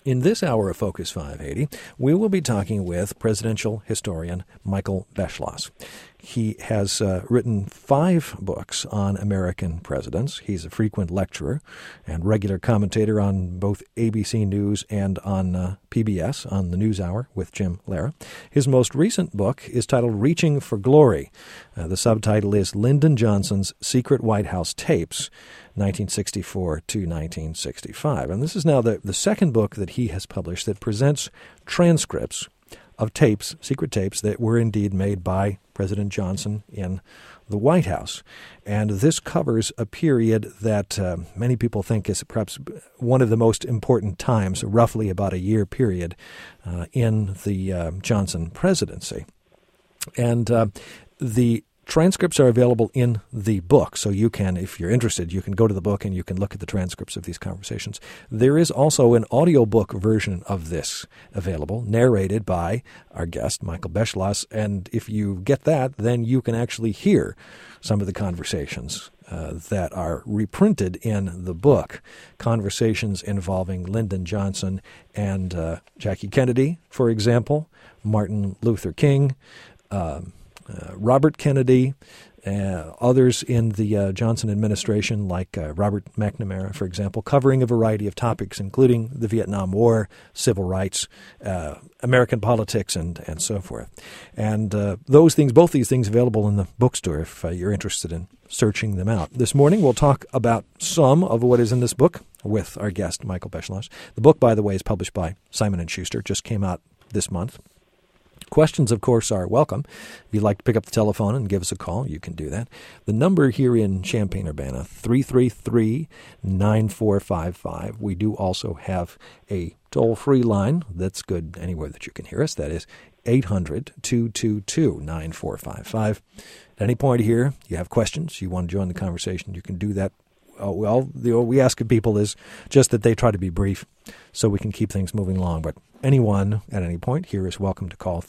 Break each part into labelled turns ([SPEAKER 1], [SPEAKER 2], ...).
[SPEAKER 1] In this hour of Focus 580, we will be talking with presidential historian Michael Beschloss. He has written 5 books on American presidents. He's a frequent lecturer and regular commentator on both ABC News and on PBS on the NewsHour with Jim Lehrer. His most recent book is titled Reaching for Glory. The subtitle is Lyndon Johnson's Secret White House Tapes, 1964 to 1965. And this is now the second book that he has published that presents transcripts of tapes, secret tapes, that were indeed made by President Johnson in the White House. And this covers a period that many people think is perhaps one of the most important times, roughly about a year period, in the Johnson presidency. And the transcripts are available in the book, so you can, if you're interested, you can go to the book and you can look at the transcripts of these conversations. There is also an audiobook version of this available, narrated by our guest, Michael Beschloss, and if you get that, then you can actually hear some of the conversations that are reprinted in the book, conversations involving Lyndon Johnson and Jackie Kennedy, for example, Martin Luther King, Robert Kennedy, others in the Johnson administration, like Robert McNamara, for example, covering a variety of topics, including the Vietnam War, civil rights, American politics, and so forth. And both these things available in the bookstore if you're interested in searching them out. This morning we'll talk about some of what is in this book with our guest, Michael Beschloss. The book, by the way, is published by Simon & Schuster, just came out this month. Questions, of course, are welcome. If you'd like to pick up the telephone and give us a call, you can do that. The number here in Champaign-Urbana, 333-9455. We do also have a toll-free line that's good anywhere that you can hear us. That is 800-222-9455. At any point here, you have questions, you want to join the conversation, you can do that. What we ask of people is just that they try to be brief so we can keep things moving along. But anyone at any point here is welcome to call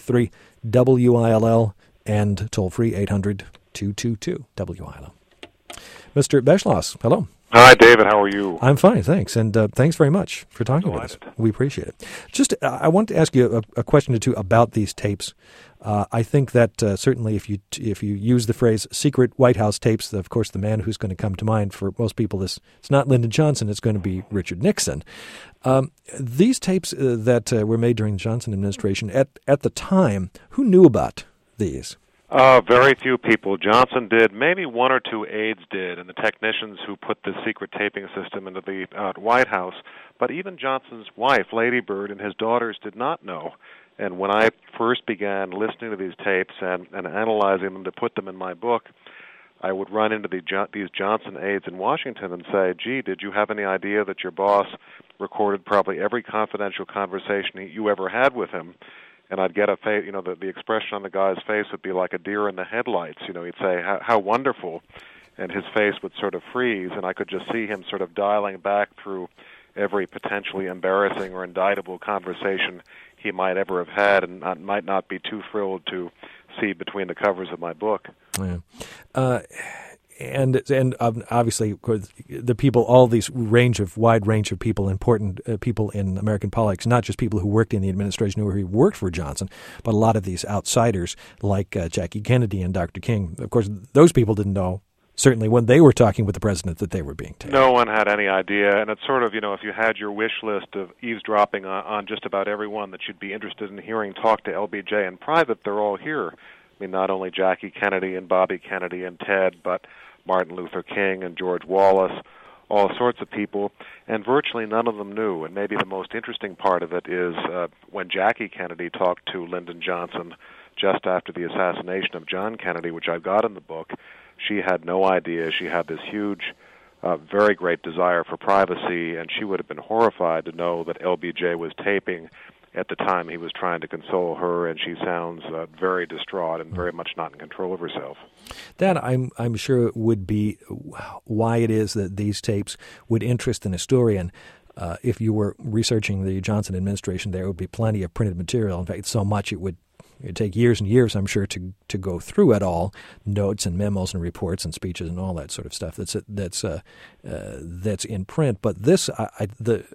[SPEAKER 1] 333-WILL and toll-free 800-222-WILL. Mr. Beschloss, hello.
[SPEAKER 2] Hi, David. How are you?
[SPEAKER 1] I'm fine, thanks. And thanks very much for talking with us. We appreciate it. Just, I want to ask you a question or two about these tapes. I think that certainly if you use the phrase secret White House tapes, of course, the man who's going to come to mind for most people is it's not Lyndon Johnson, it's going to be Richard Nixon. These tapes that were made during the Johnson administration, at the time, who knew about these?
[SPEAKER 2] Very few people. Johnson did. Maybe 1 or 2 aides did, and the technicians who put the secret taping system into the White House. But even Johnson's wife, Lady Bird, and his daughters did not know. And when I first began listening to these tapes and analyzing them to put them in my book, I would run into these Johnson aides in Washington and say, gee, did you have any idea that your boss recorded probably every confidential conversation you ever had with him? And I'd get a face, the expression on the guy's face would be like a deer in the headlights. He'd say, how wonderful. And his face would sort of freeze, and I could just see him sort of dialing back through every potentially embarrassing or indictable conversation he might ever have had, and might not be too thrilled to see between the covers of my book.
[SPEAKER 1] Yeah. And obviously, of course, the people, all these wide range of people, important people in American politics, not just people who worked in the administration who worked for Johnson, but a lot of these outsiders like Jackie Kennedy and Dr. King. Of course, those people didn't know, certainly when they were talking with the president, that they were being taped.
[SPEAKER 2] No one had any idea. And it's sort of, if you had your wish list of eavesdropping on just about everyone that you'd be interested in hearing talk to LBJ in private, they're all here. I mean, not only Jackie Kennedy and Bobby Kennedy and Ted, but Martin Luther King and George Wallace, all sorts of people, and virtually none of them knew. And maybe the most interesting part of it is when Jackie Kennedy talked to Lyndon Johnson just after the assassination of John Kennedy, which I've got in the book, she had no idea. She had this huge, very great desire for privacy, and she would have been horrified to know that LBJ was taping at the time he was trying to console her, and she sounds very distraught and very much not in control of herself.
[SPEAKER 1] That, I'm sure, would be why it is that these tapes would interest an historian. If you were researching the Johnson administration, there would be plenty of printed material. In fact, so much it would take years and years, I'm sure, to go through it all, notes and memos and reports and speeches and all that sort of stuff that's in print. But this,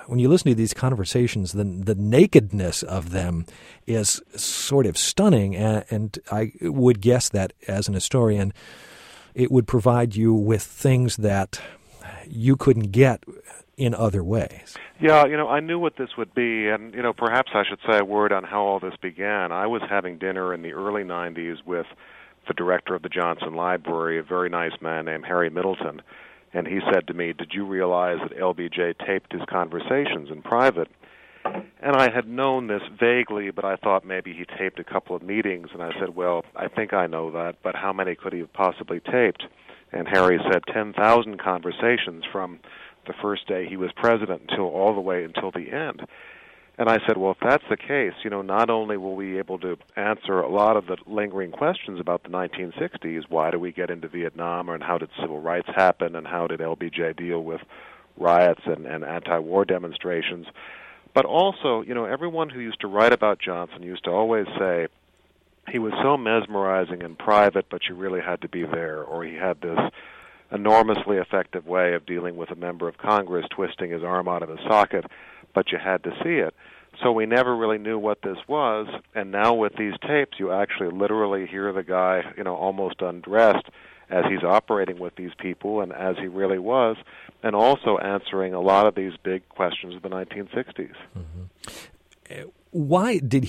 [SPEAKER 1] when you listen to these conversations, the nakedness of them is sort of stunning, and I would guess that as an historian, it would provide you with things that you couldn't get in other ways.
[SPEAKER 2] Yeah, I knew what this would be, and, perhaps I should say a word on how all this began. I was having dinner in the early 90s with the director of the Johnson Library, a very nice man named Harry Middleton, and he said to me, "Did you realize that LBJ taped his conversations in private?" And I had known this vaguely, but I thought maybe he taped a couple of meetings, and I said, "Well, I think I know that, but how many could he have possibly taped?" And Harry said 10,000 conversations from the first day he was president all the way until the end. And I said, well, if that's the case, not only will we be able to answer a lot of the lingering questions about the 1960s, why do we get into Vietnam, and how did civil rights happen, and how did LBJ deal with riots and anti-war demonstrations, but also, everyone who used to write about Johnson used to always say, he was so mesmerizing in private, but you really had to be there, or he had this enormously effective way of dealing with a member of Congress, twisting his arm out of his socket, but you had to see it. So we never really knew what this was, and now with these tapes, you actually literally hear the guy, almost undressed as he's operating with these people and as he really was, and also answering a lot of these big questions of the 1960s.
[SPEAKER 1] Mm-hmm. Why did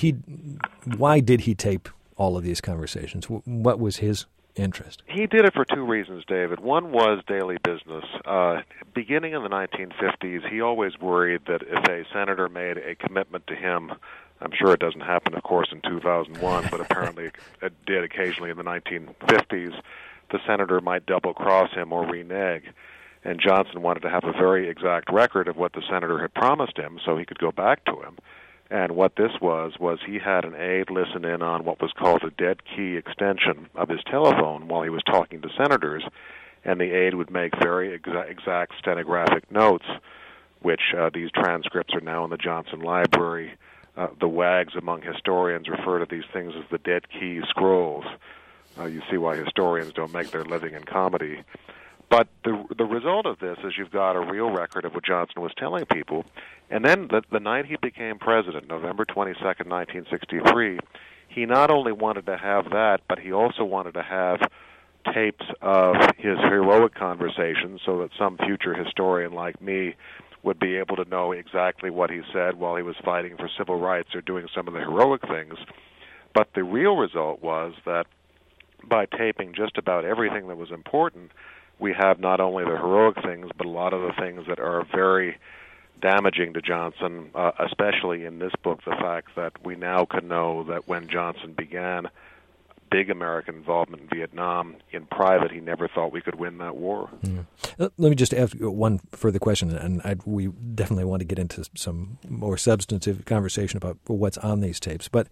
[SPEAKER 1] he tape all of these conversations? What was his interest?
[SPEAKER 2] He did it for two reasons, David. One was daily business. Beginning in the 1950s, he always worried that if a senator made a commitment to him, I'm sure it doesn't happen, of course, in 2001, but apparently it did occasionally in the 1950s, the senator might double-cross him or renege. And Johnson wanted to have a very exact record of what the senator had promised him so he could go back to him. And what this was he had an aide listen in on what was called a dead key extension of his telephone while he was talking to senators, and the aide would make very exact stenographic notes, which these transcripts are now in the Johnson Library. The wags among historians refer to these things as the dead key scrolls. You see why historians don't make their living in comedy. But the result of this is you've got a real record of what Johnson was telling people. And then the night he became president, November 22nd, 1963, he not only wanted to have that, but he also wanted to have tapes of his heroic conversations so that some future historian like me would be able to know exactly what he said while he was fighting for civil rights or doing some of the heroic things. But the real result was that by taping just about everything that was important, we have not only the heroic things, but a lot of the things that are very damaging to Johnson, especially in this book, the fact that we now can know that when Johnson began big American involvement in Vietnam, in private, he never thought we could win that war.
[SPEAKER 1] Yeah. Let me just ask one further question, and we definitely want to get into some more substantive conversation about what's on these tapes, but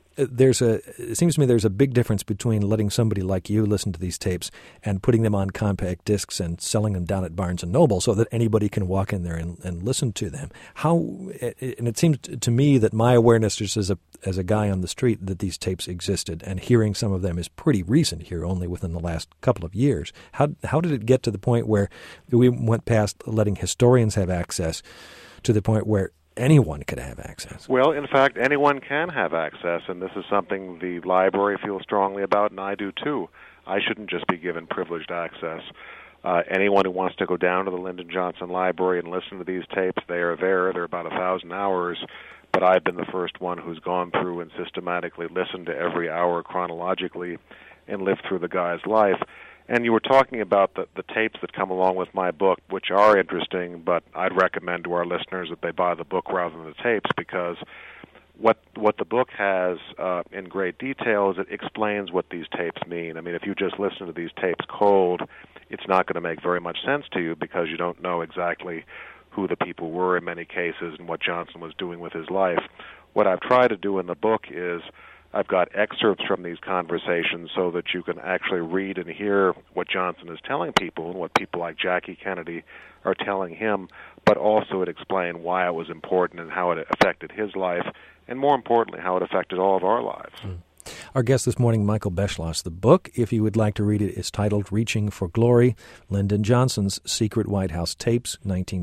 [SPEAKER 1] it seems to me there's a big difference between letting somebody like you listen to these tapes and putting them on compact discs and selling them down at Barnes & Noble so that anybody can walk in there and listen to them. And it seems to me that my awareness just as a guy on the street that these tapes existed, and hearing some of them is pretty recent here, only within the last couple of years. How did it get to the point where we went past letting historians have access to the point where anyone could have access?
[SPEAKER 2] Well, in fact, anyone can have access, and this is something the library feels strongly about, and I do too. I shouldn't just be given privileged access. Anyone who wants to go down to the Lyndon Johnson Library and listen to these tapes, they are there. They're about 1,000 hours, but I've been the first one who's gone through and systematically listened to every hour chronologically and lived through the guy's life. And you were talking about the tapes that come along with my book, which are interesting, but I'd recommend to our listeners that they buy the book rather than the tapes, because what the book has in great detail is it explains what these tapes mean. I mean, if you just listen to these tapes cold, it's not going to make very much sense to you because you don't know exactly who the people were in many cases and what Johnson was doing with his life. What I've tried to do in the book is I've got excerpts from these conversations so that you can actually read and hear what Johnson is telling people and what people like Jackie Kennedy are telling him, but also it explained why it was important and how it affected his life, and more importantly, how it affected all of our lives.
[SPEAKER 1] Our guest this morning, Michael Beschloss. The book, if you would like to read it, is titled Reaching for Glory, Lyndon Johnson's Secret White House Tapes,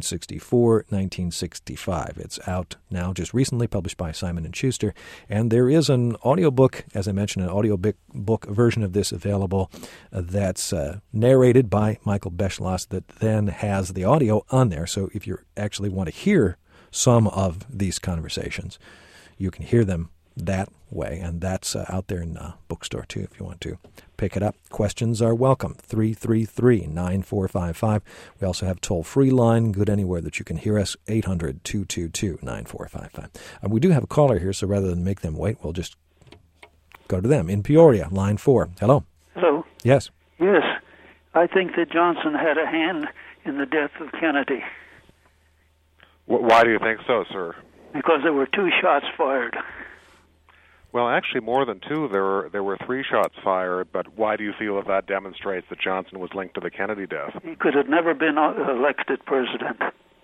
[SPEAKER 1] 1964-1965. It's out now, just recently, published by Simon & Schuster. And there is an audiobook, as I mentioned, an audiobook version of this available that's narrated by Michael Beschloss that then has the audio on there. So if you actually want to hear some of these conversations, you can hear them that way, and that's out there in the bookstore too if you want to pick it up. Questions are welcome. 333-9455. We also have toll-free line, good anywhere that you can hear us, 800-222-9455. We do have a caller here, so rather than make them wait, we'll just go to them. In Peoria, line 4. Hello.
[SPEAKER 3] Hello.
[SPEAKER 1] Yes.
[SPEAKER 3] Yes. I think that Johnson had a hand in the death of Kennedy.
[SPEAKER 2] Why do you think so, sir?
[SPEAKER 3] Because there were 2 shots fired.
[SPEAKER 2] Well, actually, more than 2. There were 3 shots fired, but why do you feel that demonstrates that Johnson was linked to the Kennedy death?
[SPEAKER 3] He could have never been elected president.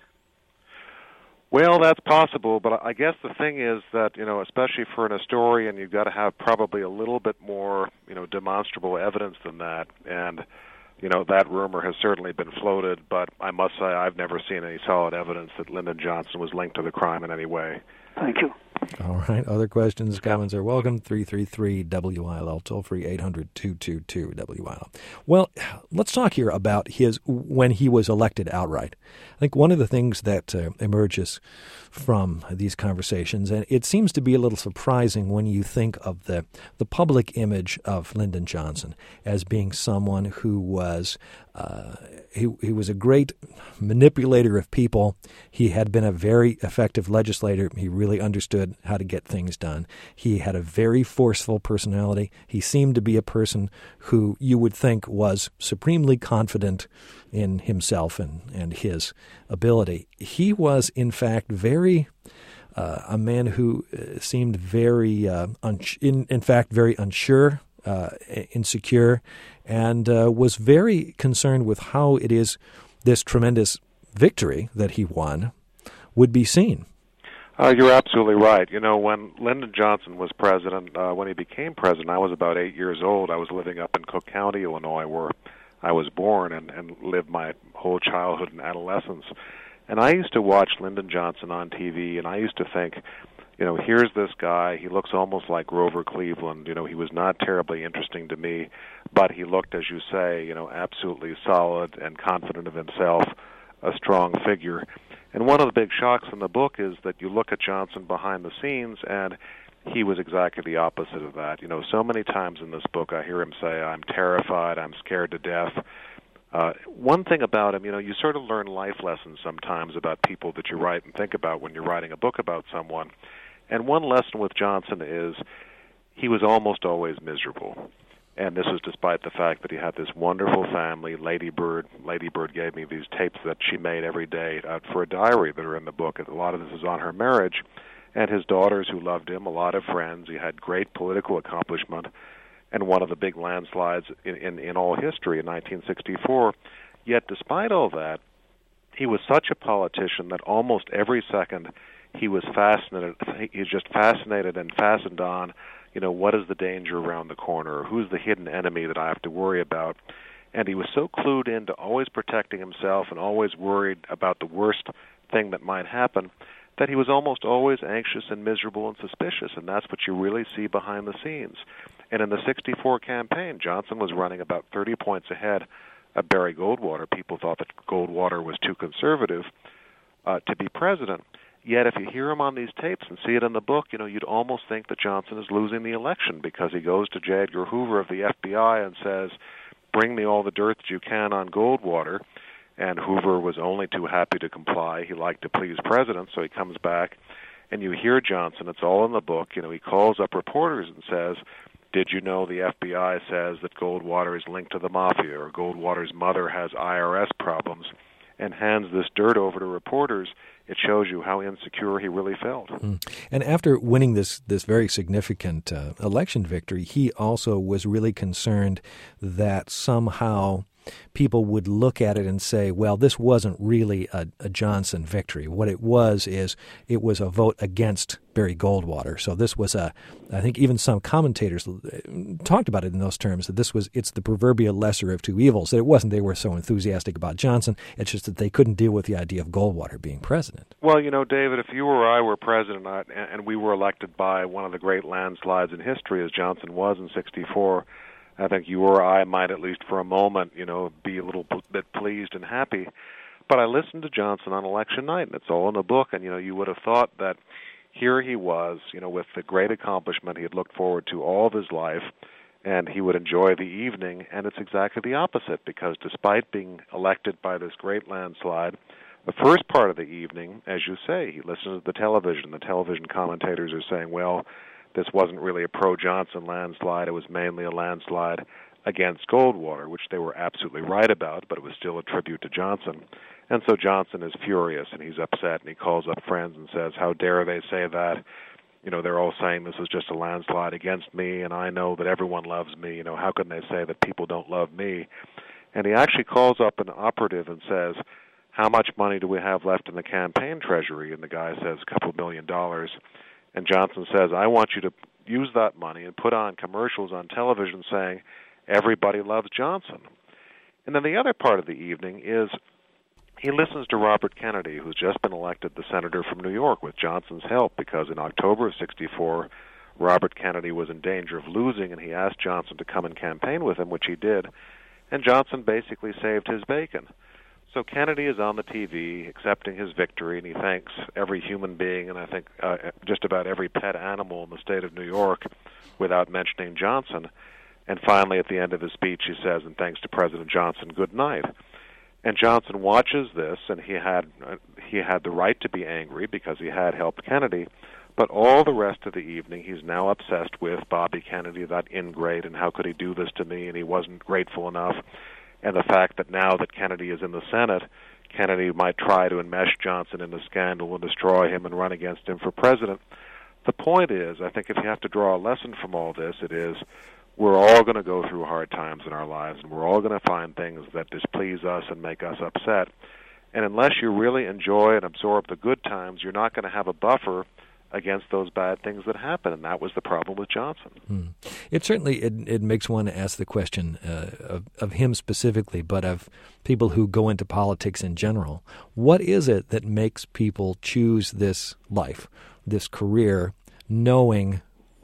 [SPEAKER 2] Well, that's possible, but I guess the thing is that, especially for an historian, you've got to have probably a little bit more, demonstrable evidence than that, and that rumor has certainly been floated, but I must say I've never seen any solid evidence that Lyndon Johnson was linked to the crime in any way.
[SPEAKER 3] Thank you.
[SPEAKER 1] All right. Other questions, comments are welcome. 333-WILL, toll-free 800-222-WILL. Well, let's talk here about when he was elected outright. I think one of the things that emerges from these conversations, and it seems to be a little surprising when you think of the public image of Lyndon Johnson as being someone who was he was a great manipulator of people. He had been a very effective legislator. He really understood how to get things done. He had a very forceful personality. He seemed to be a person who you would think was supremely confident in himself and his ability. He was, in fact, very a man who seemed very, in fact, very unsure, insecure, and was very concerned with how it is this tremendous victory that he won would be seen.
[SPEAKER 2] You're absolutely right. When Lyndon Johnson was president, when he became president, I was about 8 years old. I was living up in Cook County, Illinois, where I was born and lived my whole childhood and adolescence. And I used to watch Lyndon Johnson on TV, and I used to think, here's this guy. He looks almost like Grover Cleveland. He was not terribly interesting to me, but he looked, as you say, absolutely solid and confident of himself, a strong figure. And one of the big shocks in the book is that you look at Johnson behind the scenes, and he was exactly the opposite of that. So many times in this book I hear him say, I'm terrified, I'm scared to death. One thing about him, you sort of learn life lessons sometimes about people that you write and think about when you're writing a book about someone. And one lesson with Johnson is he was almost always miserable. And this was despite the fact that he had this wonderful family, Lady Bird. Lady Bird gave me these tapes that she made every day for a diary that are in the book. A lot of this is on her marriage. And his daughters who loved him, a lot of friends. He had great political accomplishment and one of the big landslides in all history in 1964. Yet despite all that, he was such a politician that almost every second he was fascinated. He was just fascinated and fastened on, what is the danger around the corner? Who's the hidden enemy that I have to worry about? And he was so clued into always protecting himself and always worried about the worst thing that might happen that he was almost always anxious and miserable and suspicious, and that's what you really see behind the scenes. And in the 64 campaign, Johnson was running about 30 points ahead of Barry Goldwater. People thought that Goldwater was too conservative to be president. Yet if you hear him on these tapes and see it in the book, you'd almost think that Johnson is losing the election because he goes to J. Edgar Hoover of the FBI and says, bring me all the dirt that you can on Goldwater. And Hoover was only too happy to comply. He liked to please presidents, so he comes back. And you hear Johnson, it's all in the book, he calls up reporters and says, did you know the FBI says that Goldwater is linked to the mafia, or Goldwater's mother has IRS problems, and hands this dirt over to reporters. It shows you how insecure he really felt.
[SPEAKER 1] And after winning this very significant election victory, he also was really concerned that somehow people would look at it and say, well, this wasn't really a Johnson victory. What it was is it was a vote against Barry Goldwater. So this was I think even some commentators talked about it in those terms, that it's the proverbial lesser of two evils. That it wasn't they were so enthusiastic about Johnson, it's just that they couldn't deal with the idea of Goldwater being president.
[SPEAKER 2] Well, David, if you or I were president and we were elected by one of the great landslides in history, as Johnson was in '64, I think you or I might, at least for a moment, be a little bit pleased and happy. But I listened to Johnson on election night, and it's all in the book, and, you would have thought that here he was, with the great accomplishment he had looked forward to all of his life, and he would enjoy the evening, and it's exactly the opposite, because despite being elected by this great landslide, the first part of the evening, as you say, he listened to the television. The television commentators are saying, well, this wasn't really a pro-Johnson landslide. It was mainly a landslide against Goldwater, which they were absolutely right about, but it was still a tribute to Johnson. And so Johnson is furious, and he's upset, and he calls up friends and says, how dare they say that? They're all saying this is just a landslide against me, and I know that everyone loves me. How can they say that people don't love me? And he actually calls up an operative and says, how much money do we have left in the campaign treasury? And the guy says, a couple $1 million. And Johnson says, I want you to use that money and put on commercials on television saying, everybody loves Johnson. And then the other part of the evening is he listens to Robert Kennedy, who's just been elected the senator from New York with Johnson's help, because in October of '64, Robert Kennedy was in danger of losing, and he asked Johnson to come and campaign with him, which he did, and Johnson basically saved his bacon. So Kennedy is on the TV accepting his victory, and he thanks every human being, and I think just about every pet animal in the state of New York, without mentioning Johnson. And finally, at the end of his speech, he says, and thanks to President Johnson, good night. And Johnson watches this, and he had the right to be angry because he had helped Kennedy, but all the rest of the evening he's now obsessed with Bobby Kennedy, that ingrate, and how could he do this to me, and he wasn't grateful enough, and the fact that now that Kennedy is in the Senate, Kennedy might try to enmesh Johnson in a scandal and destroy him and run against him for president. The point is, I think if you have to draw a lesson from all this, it is we're all going to go through hard times in our lives, and we're all going to find things that displease us and make us upset. And unless you really enjoy and absorb the good times, you're not going to have a buffer against those bad things that happen, and that was the problem with Johnson.
[SPEAKER 1] It certainly it makes one ask the question of him specifically, but of people who go into politics in general. What is it that makes people choose this life, this career, knowing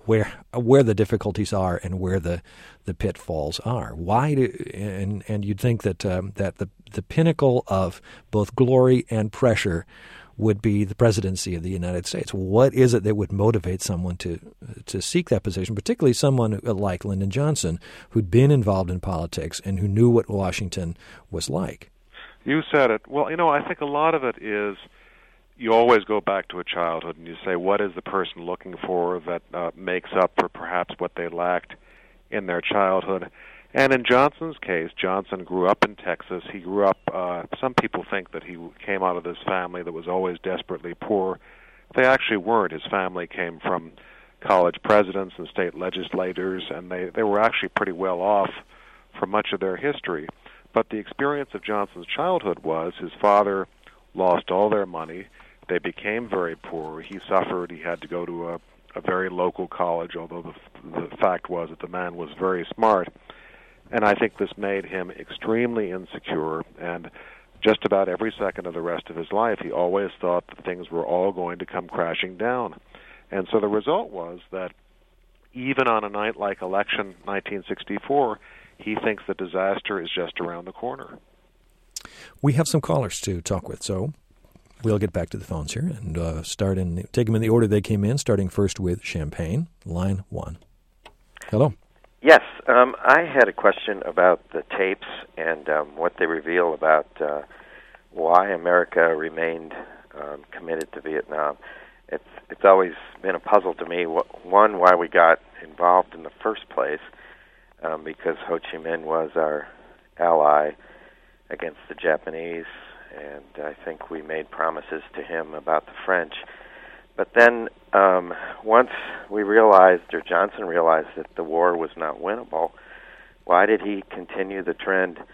[SPEAKER 1] where the difficulties are and where the pitfalls are? Why do and you'd think that that the pinnacle of both glory and pressure would be the presidency of the United States. What is it that would motivate someone to seek that position, particularly someone like Lyndon Johnson, who'd been involved in politics and who knew what Washington was like?
[SPEAKER 2] You said it. Well, I think a lot of it is you always go back to a childhood and you say, what is the person looking for that makes up for perhaps what they lacked in their childhood? And in Johnson's case, Johnson grew up in Texas. He grew up, some people think that he came out of this family that was always desperately poor. They actually weren't. His family came from college presidents and state legislators, and they were actually pretty well off for much of their history. But the experience of Johnson's childhood was his father lost all their money. They became very poor. He suffered. He had to go to a very local college, although the fact was that the man was very smart. And I think this made him extremely insecure, and just about every second of the rest of his life, he always thought that things were all going to come crashing down. And so the result was that even on a night like election 1964, he thinks the disaster is just around the corner.
[SPEAKER 1] We have some callers to talk with, so we'll get back to the phones here and take them in the order they came in, starting first with Champaign, line 1. Hello.
[SPEAKER 4] Yes, I had a question about the tapes and what they reveal about why America remained committed to Vietnam. It's always been a puzzle to me, one, why we got involved in the first place, because Ho Chi Minh was our ally against the Japanese, and I think we made promises to him about the French. But then once we realized, or Johnson realized, that the war was not winnable, why did he continue the trend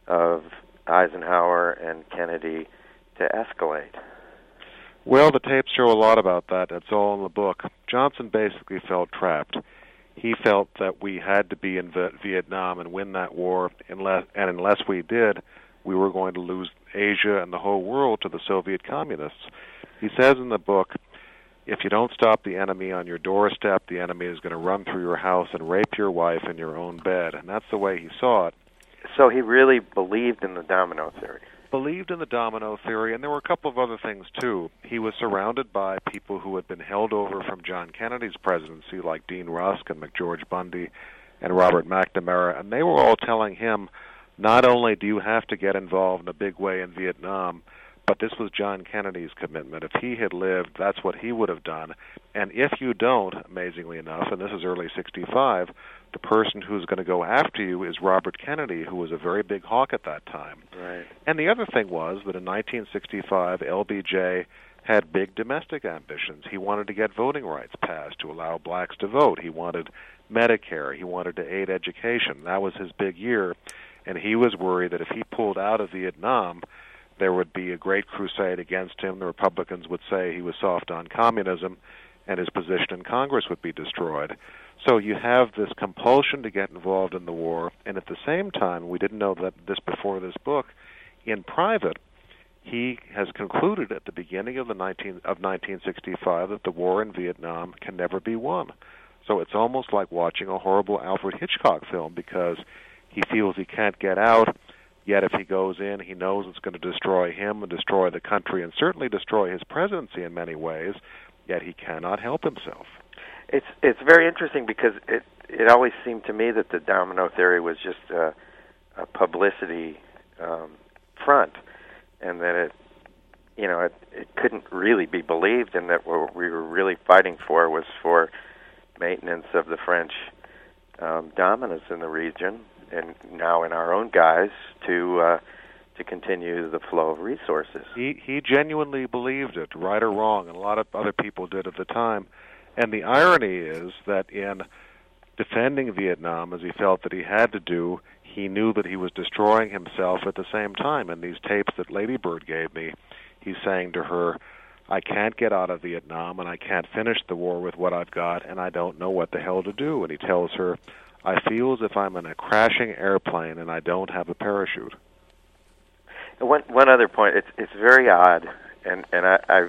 [SPEAKER 4] of Eisenhower and Kennedy to escalate?
[SPEAKER 2] Well, the tapes show a lot about that. It's all in the book. Johnson basically felt trapped. He felt that we had to be in Vietnam and win that war, unless we did, we were going to lose Asia and the whole world to the Soviet communists. He says in the book, if you don't stop the enemy on your doorstep, the enemy is going to run through your house and rape your wife in your own bed. And that's the way he saw it.
[SPEAKER 4] So he really believed in the domino theory.
[SPEAKER 2] Believed in the domino theory, and there were a couple of other things, too. He was surrounded by people who had been held over from John Kennedy's presidency, like Dean Rusk and McGeorge Bundy and Robert McNamara, and they were all telling him, not only do you have to get involved in a big way in Vietnam, but this was John Kennedy's commitment. If he had lived, that's what he would have done. And if you don't, amazingly enough, and this is early 65, the person who's going to go after you is Robert Kennedy, who was a very big hawk at that time.
[SPEAKER 4] Right.
[SPEAKER 2] And the other thing was that in 1965, LBJ had big domestic ambitions. He wanted to get voting rights passed to allow blacks to vote. He wanted Medicare. He wanted to aid education. That was his big year. And he was worried that if he pulled out of Vietnam, there would be a great crusade against him. The Republicans would say he was soft on communism, and his position in Congress would be destroyed. So you have this compulsion to get involved in the war, and at the same time, we didn't know that this before this book, in private, he has concluded at the beginning of 1965 that the war in Vietnam can never be won. So it's almost like watching a horrible Alfred Hitchcock film, because he feels he can't get out, yet if he goes in, he knows it's going to destroy him and destroy the country and certainly destroy his presidency in many ways, yet he cannot help himself.
[SPEAKER 4] It's very interesting because it always seemed to me that the domino theory was just a publicity front, and that it couldn't really be believed, and that what we were really fighting for was for maintenance of the French dominance in the region, and now in our own guise to continue the flow of resources.
[SPEAKER 2] He genuinely believed it, right or wrong, and a lot of other people did at the time. And the irony is that in defending Vietnam, as he felt that he had to do, he knew that he was destroying himself at the same time. In these tapes that Lady Bird gave me, he's saying to her, I can't get out of Vietnam, and I can't finish the war with what I've got, and I don't know what the hell to do. And he tells her, I feel as if I'm in a crashing airplane and I don't have a parachute.
[SPEAKER 4] One other point, it's very odd, and I've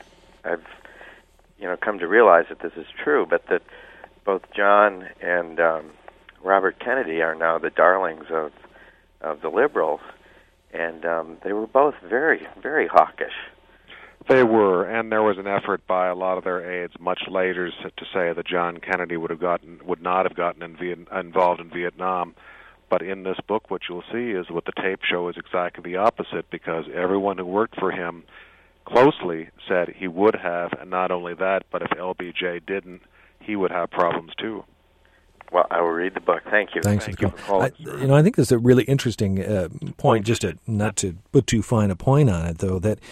[SPEAKER 4] come to realize that this is true, but that both John and Robert Kennedy are now the darlings of the liberals, and they were both very, very hawkish.
[SPEAKER 2] They were, and there was an effort by a lot of their aides much later to say that John Kennedy would not have gotten involved in Vietnam. But in this book, what you'll see is what the tape show is exactly the opposite, because everyone who worked for him closely said he would have, and not only that, but if LBJ didn't, he would have problems too.
[SPEAKER 4] Well, I will read the book. Thank you.
[SPEAKER 1] Thanks
[SPEAKER 2] Thank
[SPEAKER 1] for
[SPEAKER 2] you for calling.
[SPEAKER 1] I think this is a really interesting point. Just not to put too fine a point on it, though, that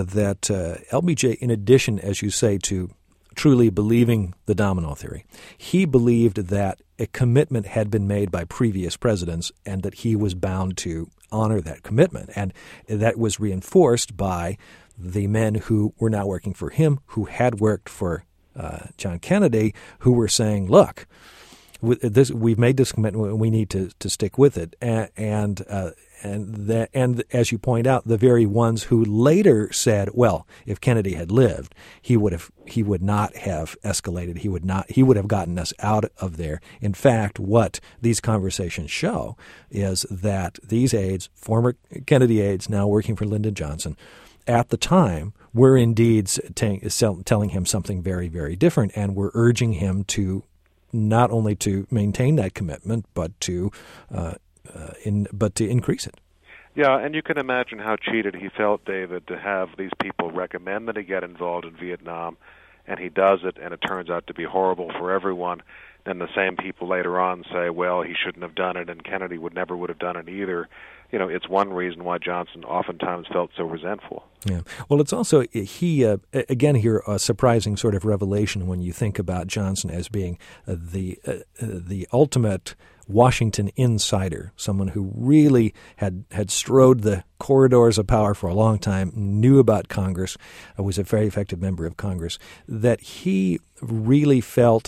[SPEAKER 1] LBJ, in addition, as you say, to truly believing the domino theory, he believed that a commitment had been made by previous presidents and that he was bound to honor that commitment, and that was reinforced by the men who were now working for him, who had worked for John Kennedy, who were saying, look, we've made this commitment, we need to stick with it. And as you point out, the very ones who later said, well, if Kennedy had lived, he would not have escalated. He would have gotten us out of there. In fact, what these conversations show is that these aides, former Kennedy aides, now working for Lyndon Johnson, at the time were indeed telling him something very, very different, and were urging him to not only to maintain that commitment, but to increase it.
[SPEAKER 2] Yeah, and you can imagine how cheated he felt, David, to have these people recommend that he get involved in Vietnam, and he does it, and it turns out to be horrible for everyone. and the same people later on say, well, he shouldn't have done it, and Kennedy never would have done it either. It's one reason why Johnson oftentimes felt so resentful.
[SPEAKER 1] Yeah. Well, it's also, again here, a surprising sort of revelation when you think about Johnson as being the ultimate Washington insider, someone who really had strode the corridors of power for a long time, knew about Congress, was a very effective member of Congress, that he really felt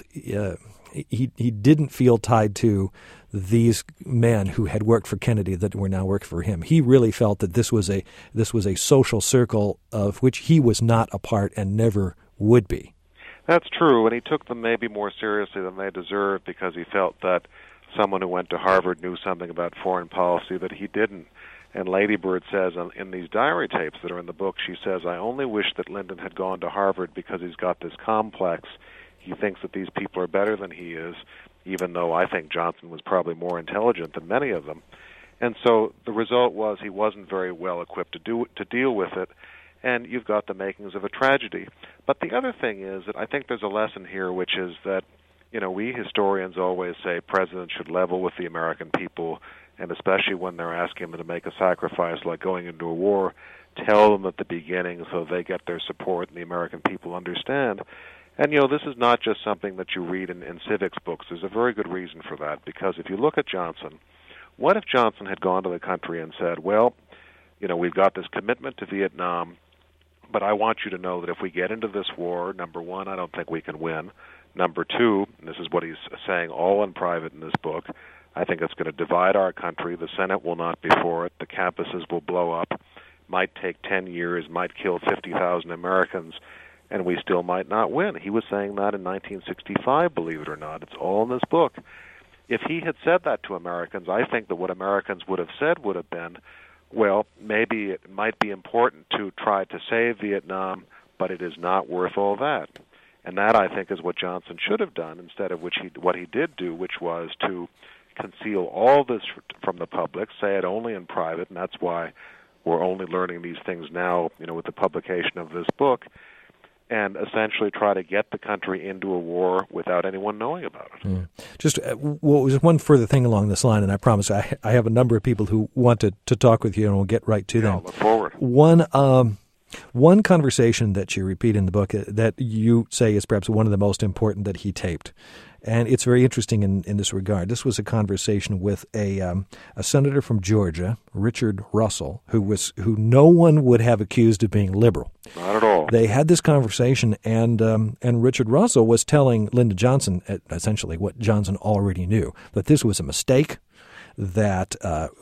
[SPEAKER 1] he didn't feel tied to these men who had worked for Kennedy that were now working for him. He really felt that this was a social circle of which he was not a part and never would be.
[SPEAKER 2] That's true, and he took them maybe more seriously than they deserved because he felt that someone who went to Harvard knew something about foreign policy that he didn't. And Lady Bird says in these diary tapes that are in the book, she says, I only wish that Lyndon had gone to Harvard because he's got this complex. He thinks that these people are better than he is, even though I think Johnson was probably more intelligent than many of them. And so the result was he wasn't very well equipped to deal with it, and you've got the makings of a tragedy. But the other thing is that I think there's a lesson here, which is that, we historians always say presidents should level with the American people, and especially when they're asking them to make a sacrifice like going into a war, tell them at the beginning so they get their support and the American people understand. And, this is not just something that you read in civics books. There's a very good reason for that, because if you look at Johnson, what if Johnson had gone to the country and said, well, we've got this commitment to Vietnam, but I want you to know that if we get into this war, number one, I don't think we can win. Number two, and this is what he's saying all in private in this book, I think it's going to divide our country. The Senate will not be for it. The campuses will blow up. Might take 10 years, might kill 50,000 Americans, and we still might not win. He was saying that in 1965, believe it or not. It's all in this book. If he had said that to Americans, I think that what Americans would have said would have been, well, maybe it might be important to try to save Vietnam, but it is not worth all that. And that, I think, is what Johnson should have done instead of what he did do, which was to conceal all this from the public, say it only in private, and that's why we're only learning these things now, with the publication of this book, and essentially try to get the country into a war without anyone knowing about it.
[SPEAKER 1] Just was one further thing along this line, and I promise I have a number of people who want to talk with you, and we'll get right to them.
[SPEAKER 2] I'll look forward.
[SPEAKER 1] One conversation that you repeat in the book that you say is perhaps one of the most important that he taped, and it's very interesting in this regard. This was a conversation with a senator from Georgia, Richard Russell, who no one would have accused of being liberal.
[SPEAKER 2] Not at all.
[SPEAKER 1] They had this conversation, and Richard Russell was telling Lyndon Johnson essentially what Johnson already knew, that this was a mistake, that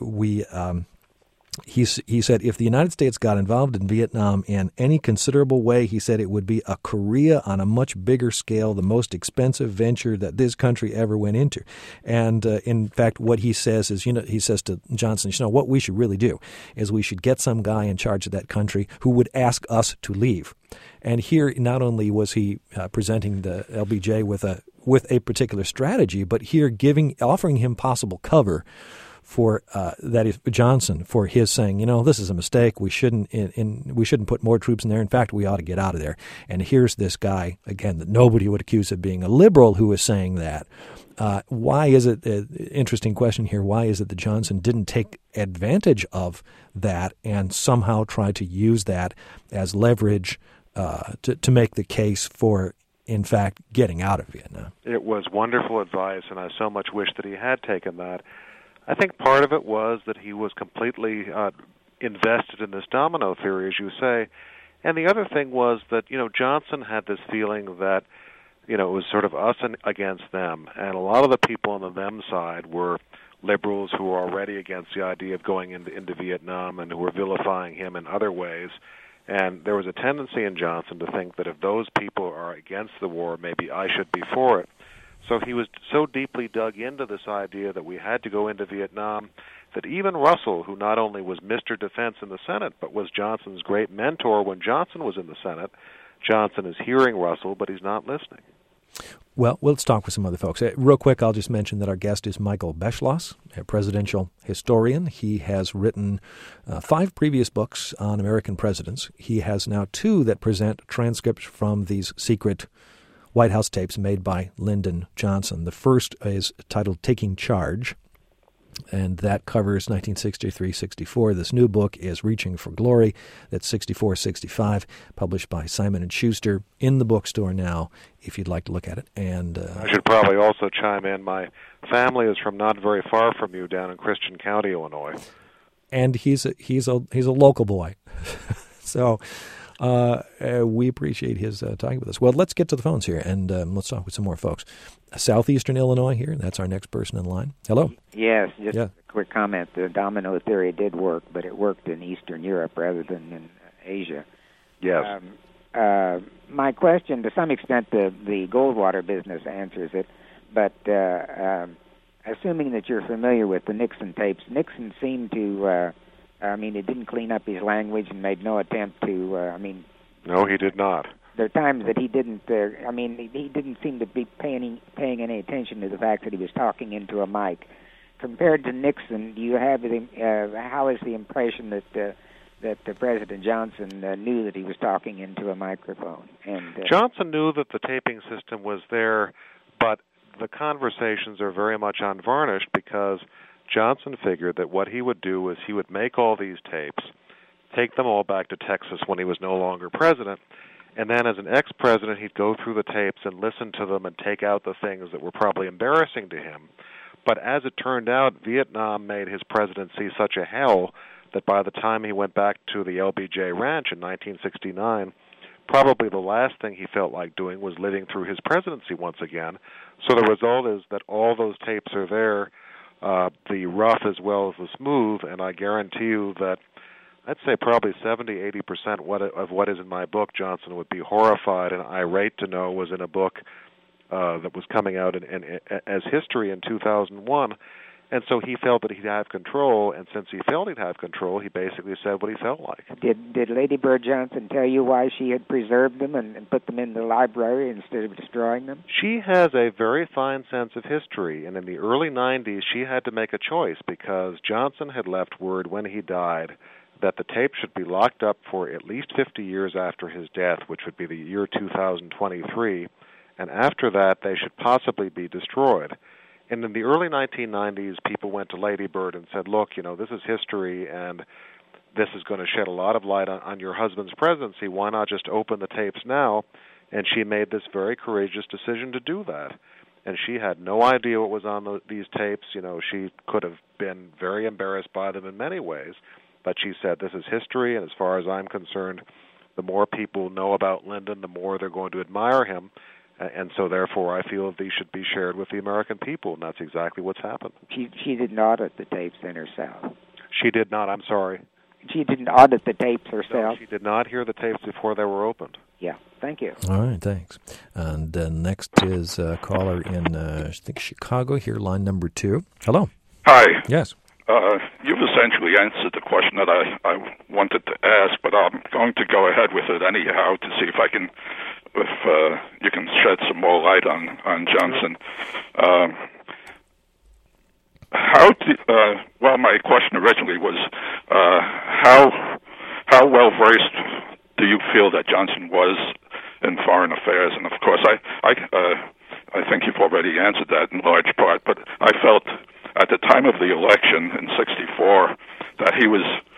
[SPEAKER 1] He said if the United States got involved in Vietnam in any considerable way, he said it would be a Korea on a much bigger scale, the most expensive venture that this country ever went into. And in fact, what he says is, he says to Johnson, what we should really do is we should get some guy in charge of that country who would ask us to leave. And here, not only was he presenting the LBJ with a particular strategy, but here offering him possible cover for that is Johnson, for his saying, this is a mistake. We shouldn't put more troops in there. In fact, we ought to get out of there. And here's this guy again that nobody would accuse of being a liberal who is saying that. Why is it? Interesting question here. Why is it that Johnson didn't take advantage of that and somehow try to use that as leverage to make the case for, in fact, getting out of Vietnam? It
[SPEAKER 2] was wonderful advice, and I so much wish that he had taken that. I think part of it was that he was completely invested in this domino theory, as you say. And the other thing was that, Johnson had this feeling that, it was sort of us against them. And a lot of the people on the them side were liberals who were already against the idea of going into Vietnam and who were vilifying him in other ways. And there was a tendency in Johnson to think that if those people are against the war, maybe I should be for it. So he was so deeply dug into this idea that we had to go into Vietnam that even Russell, who not only was Mr. Defense in the Senate, but was Johnson's great mentor when Johnson was in the Senate, Johnson is hearing Russell, but he's not listening.
[SPEAKER 1] Well, let's talk with some other folks. Real quick, I'll just mention that our guest is Michael Beschloss, a presidential historian. He has written 5 previous books on American presidents. He has now 2 that present transcripts from these secret White House tapes made by Lyndon Johnson. The first is titled Taking Charge, and that covers 1963-64. This new book is Reaching for Glory. That's 64-65, published by Simon & Schuster, in the bookstore now, if you'd like to look at it. And
[SPEAKER 2] I should probably also chime in. My family is from not very far from you, down in Christian County, Illinois.
[SPEAKER 1] And he's a local boy. So we appreciate his talking with us. Well, let's get to the phones here, and let's talk with some more folks. Southeastern Illinois here. That's our next person in line. Hello.
[SPEAKER 5] Yes, just a quick comment. The domino theory did work, but it worked in Eastern Europe rather than in Asia.
[SPEAKER 2] Yes.
[SPEAKER 5] My question, to some extent, the Goldwater business answers it, but assuming that you're familiar with the Nixon tapes, Nixon seemed to, it didn't clean up his language and made no attempt to,
[SPEAKER 2] No, he did not.
[SPEAKER 5] There are times that he didn't, he didn't seem to be paying any attention to the fact that he was talking into a mic. Compared to Nixon, do you have how is the impression that President Johnson knew that he was talking into a microphone? And
[SPEAKER 2] Johnson knew that the taping system was there, but the conversations are very much unvarnished because Johnson figured that what he would do was he would make all these tapes, take them all back to Texas when he was no longer president, and then as an ex-president he'd go through the tapes and listen to them and take out the things that were probably embarrassing to him. But as it turned out, Vietnam made his presidency such a hell that by the time he went back to the LBJ Ranch in 1969, probably the last thing he felt like doing was living through his presidency once again. So the result is that all those tapes are there, the rough as well as the smooth, and I guarantee you that I'd say probably 70-80% of what is in my book, Johnson would be horrified and irate to know was in a book that was coming out as history in 2001. And so he felt that he'd have control, and since he felt he'd have control, he basically said what he felt like.
[SPEAKER 5] Did Lady Bird Johnson tell you why she had preserved them and put them in the library instead of destroying them?
[SPEAKER 2] She has a very fine sense of history, and in the early 90s she had to make a choice because Johnson had left word when he died that the tape should be locked up for at least 50 years after his death, which would be the year 2023, and after that they should possibly be destroyed. And in the early 1990s, people went to Lady Bird and said, look, this is history, and this is going to shed a lot of light on your husband's presidency. Why not just open the tapes now? And she made this very courageous decision to do that. And she had no idea what was on these tapes. She could have been very embarrassed by them in many ways. But she said, this is history, and as far as I'm concerned, the more people know about Lyndon, the more they're going to admire him. And so, therefore, I feel these should be shared with the American people, and that's exactly what's happened.
[SPEAKER 5] She didn't audit the tapes then herself.
[SPEAKER 2] She did not. I'm sorry.
[SPEAKER 5] She didn't audit the tapes herself?
[SPEAKER 2] No, she did not hear the tapes before they were opened.
[SPEAKER 5] Yeah, thank you.
[SPEAKER 1] All right, thanks. And next is a caller in, I think, Chicago, here, line number 2. Hello.
[SPEAKER 6] Hi.
[SPEAKER 1] Yes.
[SPEAKER 6] You've essentially answered the question that I wanted to ask, but I'm going to go ahead with it anyhow to see if you can shed some more light on Johnson. My question originally was how well versed do you feel that Johnson was in foreign affairs? And of course, I think you've already answered that in large part. But I felt at the time of the election in '64 that he was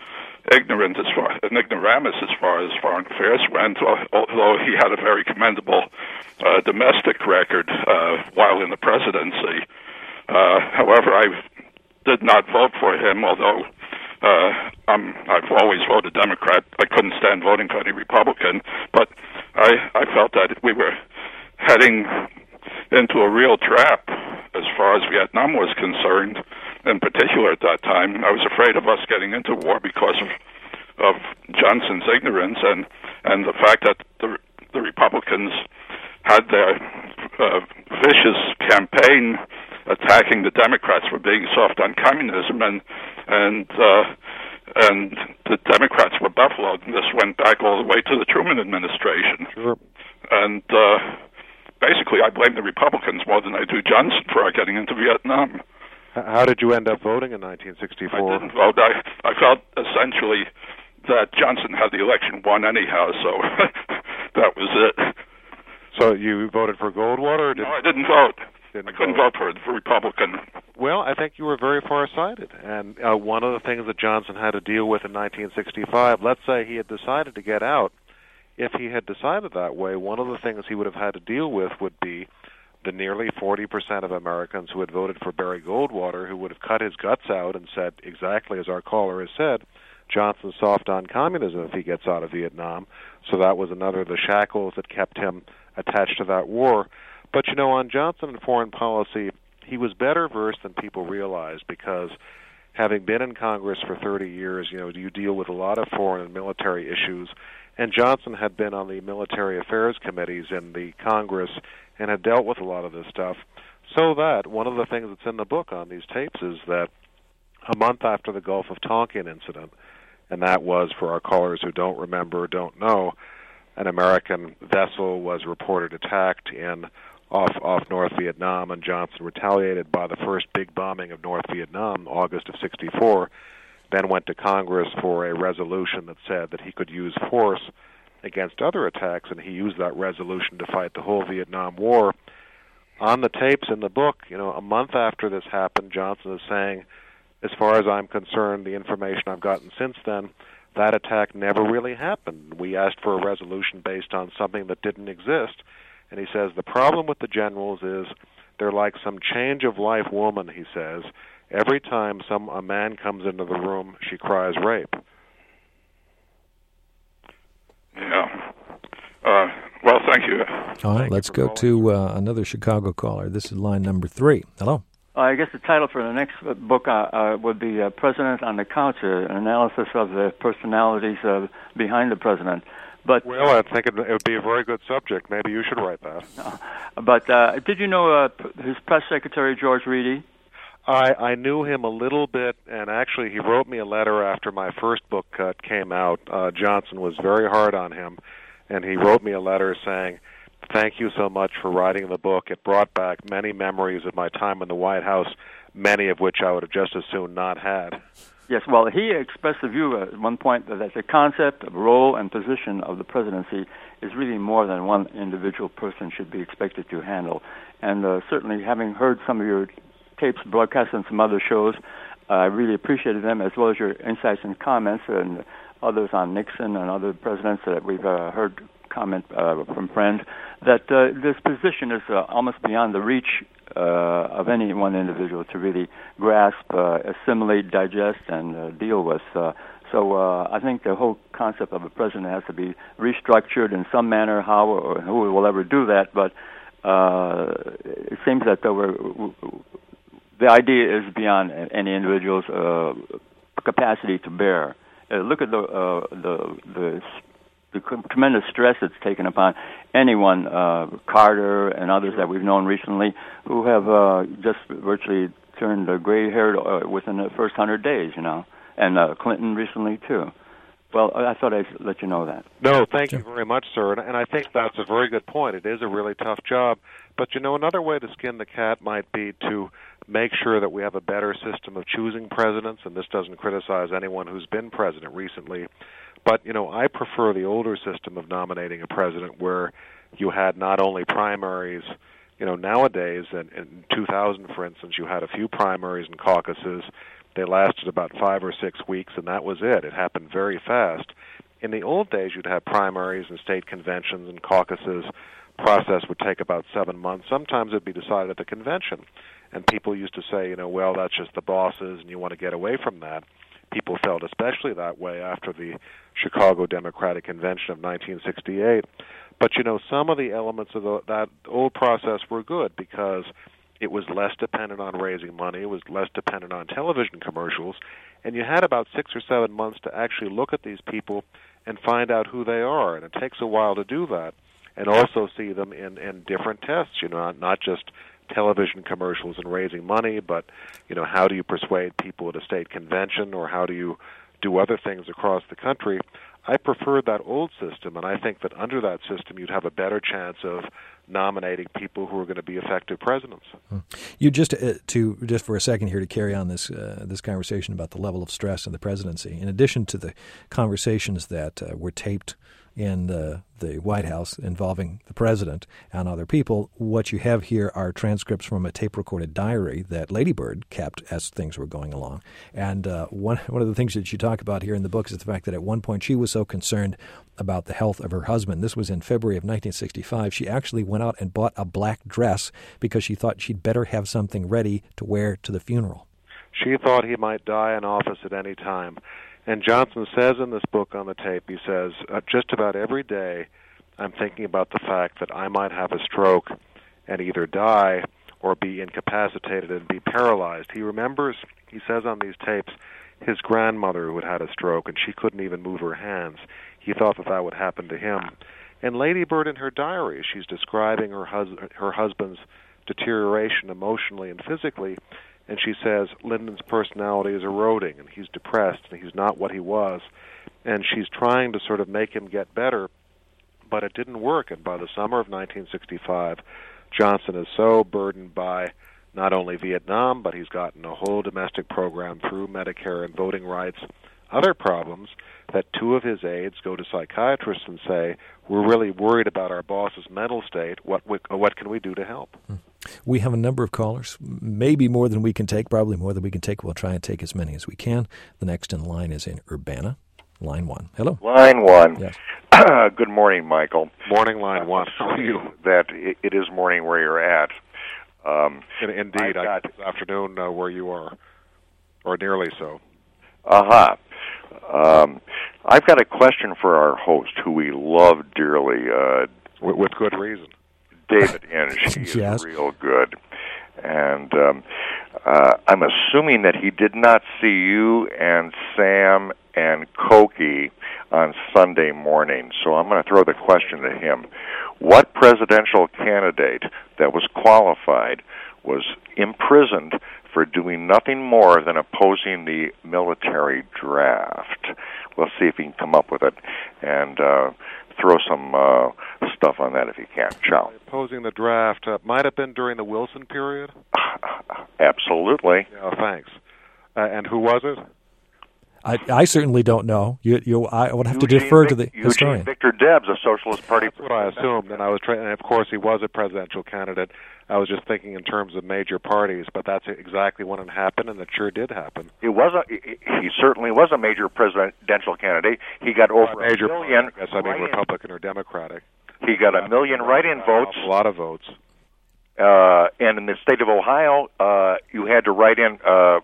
[SPEAKER 6] an ignoramus as far as foreign affairs went, although he had a very commendable domestic record while in the presidency. However, I did not vote for him, although I've always voted Democrat. I couldn't stand voting for any Republican, but I felt that we were heading into a real trap as far as Vietnam was concerned. In particular, at that time, I was afraid of us getting into war because of Johnson's ignorance and the fact that the Republicans had their vicious campaign attacking the Democrats for being soft on communism, and the Democrats were buffaloed. And this went back all the way to the Truman administration.
[SPEAKER 2] Sure.
[SPEAKER 6] And basically, I blame the Republicans more than I do Johnson for our getting into Vietnam.
[SPEAKER 2] How did you end up voting in 1964?
[SPEAKER 6] I didn't vote. I felt essentially that Johnson had the election won anyhow, so that was it.
[SPEAKER 2] So you voted for Goldwater? Or
[SPEAKER 6] No, I didn't vote. I couldn't vote for the Republican.
[SPEAKER 2] Well, I think you were very far-sighted. And one of the things that Johnson had to deal with in 1965, let's say he had decided to get out, if he had decided that way, one of the things he would have had to deal with would be the nearly 40% of Americans who had voted for Barry Goldwater, who would have cut his guts out and said, exactly as our caller has said, Johnson's soft on communism if he gets out of Vietnam. So that was another of the shackles that kept him attached to that war. But, on Johnson and foreign policy, he was better versed than people realized because having been in Congress for 30 years, you deal with a lot of foreign and military issues. And Johnson had been on the military affairs committees in the Congress and had dealt with a lot of this stuff. So that one of the things that's in the book on these tapes is that a month after the Gulf of Tonkin incident, and that was, for our callers who don't remember or don't know, an American vessel was reported attacked off North Vietnam, and Johnson retaliated by the first big bombing of North Vietnam, August of '64, then went to Congress for a resolution that said that he could use force against other attacks, and he used that resolution to fight the whole Vietnam War. On the tapes in the book, a month after this happened, Johnson is saying, as far as I'm concerned, the information I've gotten since then, that attack never really happened. We asked for a resolution based on something that didn't exist. And he says the problem with the generals is they're like some change-of-life woman, he says. Every time a man comes into the room, she cries rape.
[SPEAKER 6] Yeah. Well, thank you.
[SPEAKER 1] All right, let's go to another Chicago caller. This is line number 3. Hello.
[SPEAKER 7] I guess the title for the next book would be President on the Couch, an analysis of the personalities behind the president. But
[SPEAKER 2] well, I think it would be a very good subject. Maybe you should write that.
[SPEAKER 7] But did you know his press secretary, George Reedy?
[SPEAKER 2] I knew him a little bit, and actually he wrote me a letter after my first book came out. Johnson was very hard on him, and he wrote me a letter saying, thank you so much for writing the book. It brought back many memories of my time in the White House, many of which I would have just as soon not had.
[SPEAKER 7] Yes, well, he expressed the view at one point that the concept of role and position of the presidency is really more than one individual person should be expected to handle. And certainly having heard some of your tapes broadcast on some other shows, I really appreciated them, as well as your insights and comments and others on Nixon and other presidents that we've heard comment from friends, that this position is almost beyond the reach of any one individual to really grasp, assimilate, digest, and deal with. So I think the whole concept of a president has to be restructured in some manner, how or who will ever do that, but it seems that the idea is beyond any individual's capacity to bear. Look at the tremendous stress that's taken upon anyone, Carter and others that we've known recently, who have just virtually turned gray-haired within the first 100 days, and Clinton recently, too. Well, I thought I'd let you know that.
[SPEAKER 2] No, thank you very much, sir. And I think that's a very good point. It is a really tough job. But, another way to skin the cat might be to make sure that we have a better system of choosing presidents, and this doesn't criticize anyone who's been president recently. But, I prefer the older system of nominating a president where you had not only primaries, nowadays, in 2000, for instance, you had a few primaries and caucuses. They lasted about 5 or 6 weeks, and that was it. It happened very fast. In the old days, you'd have primaries and state conventions and caucuses. Process would take about 7 months. Sometimes it'd be decided at the convention. And people used to say, well, that's just the bosses, and you want to get away from that. People felt especially that way after the Chicago Democratic Convention of 1968. But, some of the elements of that old process were good because it was less dependent on raising money. It was less dependent on television commercials. And you had about 6 or 7 months to actually look at these people and find out who they are. And it takes a while to do that. And also see them in different tests, not just television commercials and raising money, but, how do you persuade people at a state convention, or how do you do other things across the country? I prefer that old system, and I think that under that system you'd have a better chance of nominating people who are going to be effective presidents.
[SPEAKER 1] You just for a second here to carry on this conversation about the level of stress in the presidency, in addition to the conversations that were taped in the White House involving the president and other people. What you have here are transcripts from a tape-recorded diary that Lady Bird kept as things were going along. And one of the things that you talk about here in the book is the fact that at one point she was so concerned about the health of her husband. This was in February of 1965. She actually went out and bought a black dress because she thought she'd better have something ready to wear to the funeral.
[SPEAKER 2] She thought he might die in office at any time. And Johnson says in this book on the tape, he says, just about every day I'm thinking about the fact that I might have a stroke and either die or be incapacitated and be paralyzed. He remembers, he says on these tapes, his grandmother who had a stroke and she couldn't even move her hands. He thought that would happen to him. And Lady Bird in her diary, she's describing her husband's deterioration emotionally and physically, and she says Lyndon's personality is eroding and he's depressed and he's not what he was. And she's trying to sort of make him get better, but it didn't work. And by the summer of 1965, Johnson is so burdened by not only Vietnam, but he's gotten a whole domestic program through Medicare and voting rights, other problems, that two of his aides go to psychiatrists and say, we're really worried about our boss's mental state. What can we do to help?
[SPEAKER 1] We have a number of callers, maybe more than we can take, probably more than we can take. We'll try and take as many as we can. The next in line is in Urbana. Line 1. Hello.
[SPEAKER 8] Line 1.
[SPEAKER 1] Yes.
[SPEAKER 8] Good morning, Michael.
[SPEAKER 2] Morning, Line 1. How are you?
[SPEAKER 8] That it is morning where you're at.
[SPEAKER 2] Indeed, I got this afternoon where you are, or nearly so.
[SPEAKER 8] I've got a question for our host, who we love dearly.
[SPEAKER 2] With good reason.
[SPEAKER 8] David Inge. He
[SPEAKER 1] yes.
[SPEAKER 8] is real good. And I'm assuming that he did not see you and Sam and Cokie on Sunday morning. So I'm going to throw the question to him. What presidential candidate that was qualified was imprisoned for doing nothing more than opposing the military draft? We'll see if he can come up with it and throw some stuff on that if he can. Ciao.
[SPEAKER 2] Opposing the draft might have been during the Wilson period?
[SPEAKER 8] Absolutely.
[SPEAKER 2] Yeah, thanks. And who was it?
[SPEAKER 1] I certainly don't know. I would have to defer to the historian.
[SPEAKER 8] Victor Debs, a Socialist Party.
[SPEAKER 2] That's what I assumed, and and of course he was a presidential candidate. I was just thinking in terms of major parties, but that's exactly when it happened, and it sure did happen.
[SPEAKER 8] He certainly was a major presidential candidate. He got over a million.
[SPEAKER 2] I guess I mean Republican or Democratic.
[SPEAKER 8] He got a million write-in votes.
[SPEAKER 2] A lot of votes.
[SPEAKER 8] And in the state of Ohio, you had to write in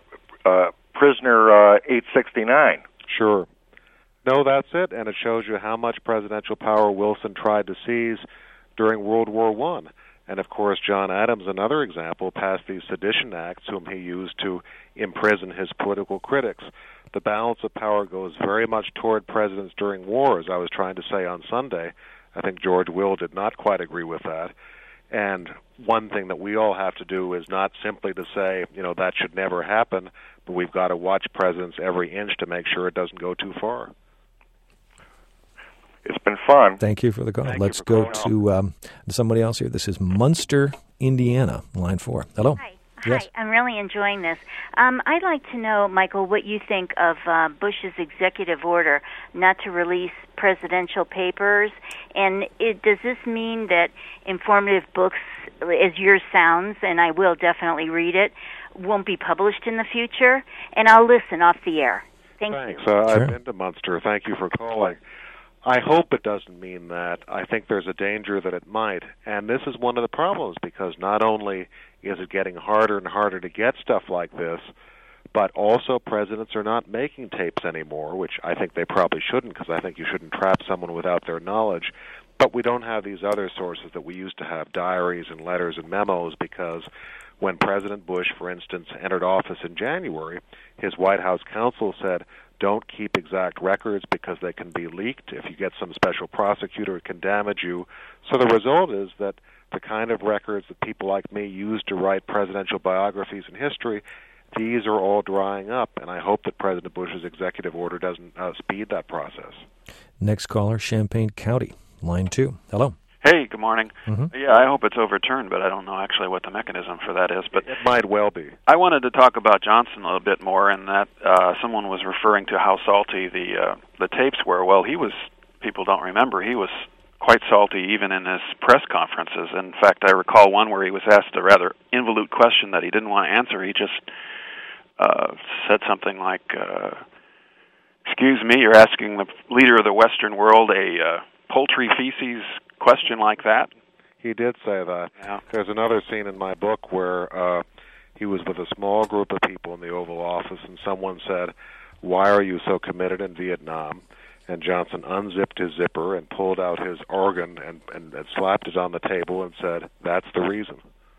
[SPEAKER 8] prisoner 869.
[SPEAKER 2] Sure. No, that's it, and it shows you how much presidential power Wilson tried to seize during World War I. And, of course, John Adams, another example, passed these sedition acts whom he used to imprison his political critics. The balance of power goes very much toward presidents during war, as I was trying to say on Sunday. I think George Will did not quite agree with that. And one thing that we all have to do is not simply to say, that should never happen, but we've got to watch presidents every inch to make sure it doesn't go too far.
[SPEAKER 8] It's been fun.
[SPEAKER 1] Thank you for the call. Let's go to somebody else here. This is Munster, Indiana, line 4. Hello.
[SPEAKER 9] Hi.
[SPEAKER 1] Yes.
[SPEAKER 9] Hi, I'm really enjoying this. I'd like to know, Michael, what you think of Bush's executive order not to release presidential papers. And does this mean that informative books, as yours sounds, and I will definitely read it, won't be published in the future? And I'll listen off the air.
[SPEAKER 2] Thanks.
[SPEAKER 9] You.
[SPEAKER 2] I've been to Munster. Thank you for calling. I hope it doesn't mean that. I think there's a danger that it might. And this is one of the problems, because not only is it getting harder and harder to get stuff like this, but also presidents are not making tapes anymore, which I think they probably shouldn't, because I think you shouldn't trap someone without their knowledge. But we don't have these other sources that we used to have, diaries and letters and memos, because when President Bush, for instance, entered office in January, his White House counsel said, don't keep exact records because they can be leaked. If you get some special prosecutor, it can damage you. So the result is that the kind of records that people like me use to write presidential biographies in history, these are all drying up, and I hope that President Bush's executive order doesn't speed that process.
[SPEAKER 1] Next caller, Champaign County, line 2. Hello.
[SPEAKER 10] Hey, good morning.
[SPEAKER 1] Mm-hmm.
[SPEAKER 10] Yeah, I hope it's overturned, but I don't know actually what the mechanism for that is. But
[SPEAKER 2] it might well be.
[SPEAKER 10] I wanted to talk about Johnson a little bit more, and that someone was referring to how salty the tapes were. Well, he was people don't remember, he was quite salty even in his press conferences. In fact, I recall one where he was asked a rather involute question that he didn't want to answer. He just said something like, excuse me, you're asking the leader of the Western world a poultry feces question like that?
[SPEAKER 2] He did say that.
[SPEAKER 10] Yeah.
[SPEAKER 2] There's another scene in my book where he was with a small group of people in the Oval Office, and someone said, "Why are you so committed in Vietnam?" And Johnson unzipped his zipper and pulled out his organ and slapped it on the table and said, "That's the reason."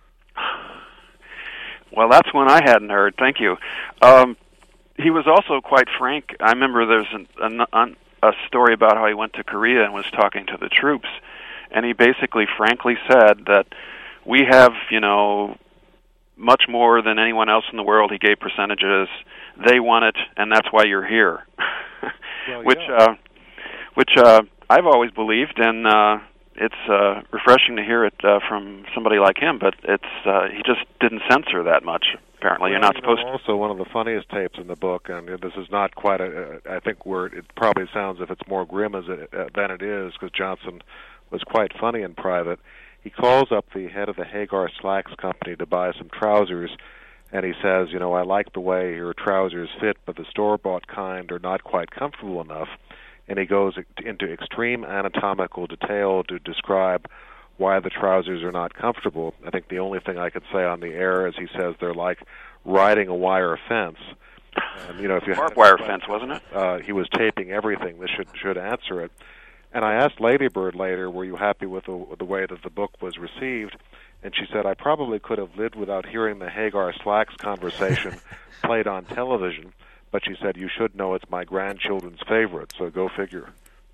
[SPEAKER 10] Well, that's one I hadn't heard. Thank you. He was also quite frank. I remember there's a story about how he went to Korea and was talking to the troops, and he basically frankly said that we have, much more than anyone else in the world. He gave percentages. They want it, and that's why you're here.
[SPEAKER 2] Well,
[SPEAKER 10] which I've always believed, and it's refreshing to hear it from somebody like him. But he just didn't censor that much. Apparently, you're not supposed to.
[SPEAKER 2] Also, one of the funniest tapes in the book, and this is not quite I think where it probably sounds if it's more grim than it is, because Johnson was quite funny in private. He calls up the head of the Hagar Slacks company to buy some trousers, and he says, I like the way your trousers fit, but the store-bought kind are not quite comfortable enough. And he goes into extreme anatomical detail to describe why the trousers are not comfortable. I think the only thing I could say on the air is he says they're like riding a wire fence. And, if you
[SPEAKER 10] barbed wire fence, wasn't it?
[SPEAKER 2] He was taping everything. This should answer it. And I asked Lady Bird later, were you happy with the way that the book was received? And she said, I probably could have lived without hearing the Hagar Slacks conversation played on television, but she said, you should know it's my grandchildren's favorite, so go figure.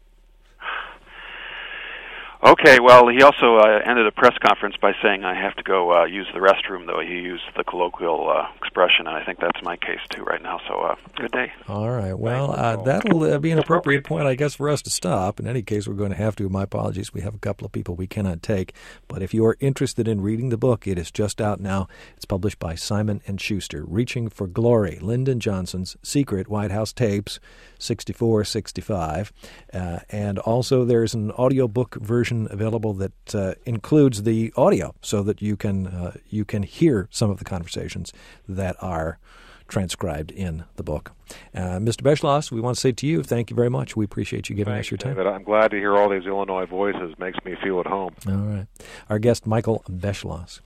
[SPEAKER 10] Okay, well, he also ended a press conference by saying, I have to go use the restroom, though he used the colloquial expression, and I think that's my case, too, right now. So, good day.
[SPEAKER 1] All right. Well, that'll be an appropriate point, I guess, for us to stop. In any case, we're going to have to. My apologies. We have a couple of people we cannot take. But if you are interested in reading the book, it is just out now. It's published by Simon & Schuster, Reaching for Glory, Lyndon Johnson's Secret White House Tapes, 64-65. And also there's an audiobook version available that includes the audio so that you can hear some of the conversations that are transcribed in the book. Mr. Beschloss, we want to say to you, thank you very much. We appreciate you giving us your time.
[SPEAKER 2] David, I'm glad to hear all these Illinois voices. Makes me feel at home.
[SPEAKER 1] All right. Our guest, Michael Beschloss.